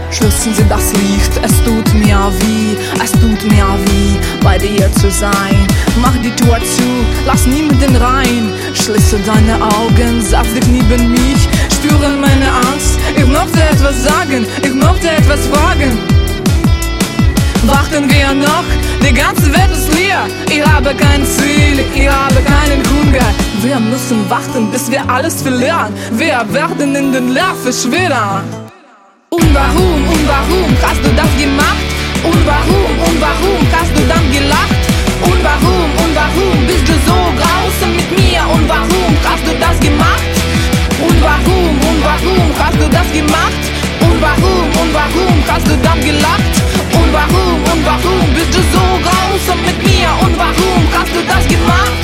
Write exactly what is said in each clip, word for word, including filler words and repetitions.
Schließen Sie das Licht, es tut mir weh, es tut mir weh, bei dir zu sein. Mach die Tür zu, lass niemanden rein. Schließe deine Augen, setz dich neben mich, spüre meine Angst. Ich möchte etwas sagen, ich möchte etwas fragen. Warten wir noch, die ganze Welt ist leer. Ich habe kein Ziel, ich habe keinen Hunger. Wir müssen warten, bis wir alles verlieren. Wir werden in den Leer verschwinden. Und warum, und warum hast du das gemacht? Und warum, und warum hast du dann gelacht? Und warum, und warum bist du so grausam mit mir? Und warum hast du das gemacht? Und warum, und warum hast du das gemacht? Und warum, und warum hast du dann gelacht? Und warum, und warum bist du so grausam mit mir? Und warum hast du das gemacht?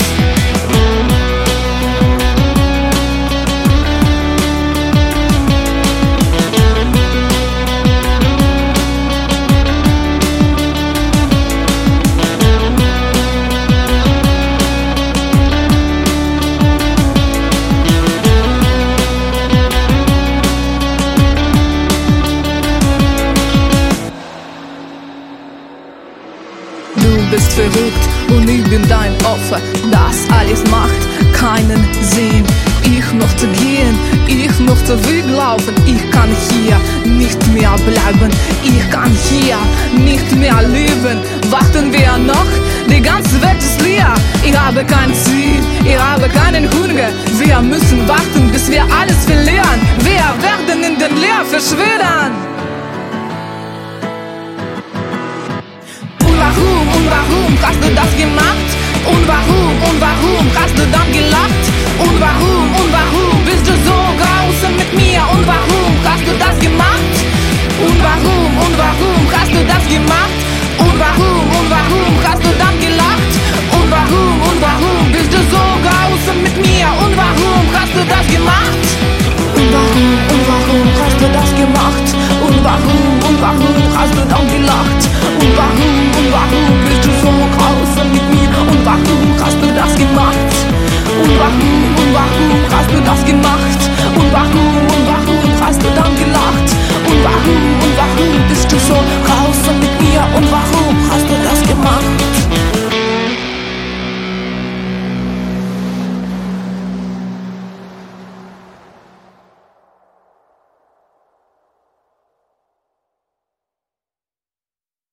Du bist verrückt und ich bin dein Opfer. Das alles macht keinen Sinn. Ich möchte gehen, ich möchte weglaufen. Ich kann hier nicht mehr bleiben. Ich kann hier nicht mehr leben. Warten wir noch, die ganze Welt ist leer. Ich habe kein Ziel, ich habe keinen Hunger. Wir müssen warten, bis wir alles verlieren. Wir werden in den Leer verschwinden. Und warum hast du das gemacht? Und warum, und warum hast du dann gelacht? Und warum, und warum bist du so grausam mit mir? Und warum hast du das gemacht? Und warum, und warum hast du das gemacht? Und warum, und warum hast du dann gelacht? Und warum, und warum bist du so grausam mit mir? Und warum hast du das gemacht? Und warum, und warum hast du das gemacht? Und warum, und warum hast du dann gelacht? Und warum, und warum bist du so grausam mit mir? Und warum hast du das gemacht? Und warum, und warum hast du das gemacht? Und warum, und warum hast du dann gelacht? Und warum, und warum bist du so